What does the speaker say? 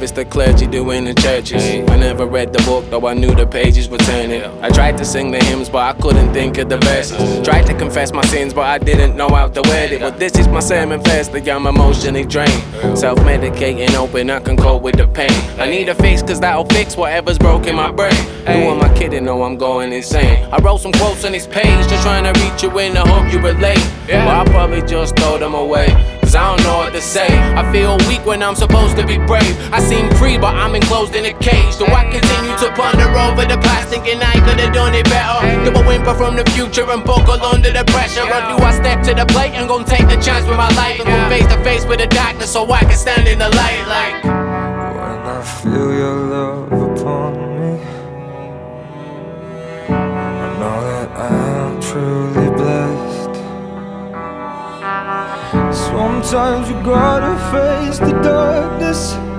service the clergy do in the churches. I never read the book, though I knew the pages were turning. I tried to sing the hymns, but I couldn't think of the verses. Tried to confess my sins, but I didn't know how to word it. But this is my sermon firstly, I'm emotionally drained. Self-medicating, hoping I can cope with the pain. I need a fix, cause that'll fix whatever's broken my brain. Who am I kidding? No, I'm going insane. I wrote some quotes on this page, just trying to reach you in the hope you relate. But I'll probably just throw them away, cause I don't know what to say. I feel weak when I'm supposed to be brave. I seem free, but I'm enclosed in a cage. Do I continue to ponder over the past, thinking I could've done it better? Do I whimper from the future and buckle under the pressure? Or do I step to the plate and gon' take the chance with my life and go face to face with the darkness so I can stand in the light like when I feel your love upon me, I know that I am truly blessed. Sometimes you gotta face the darkness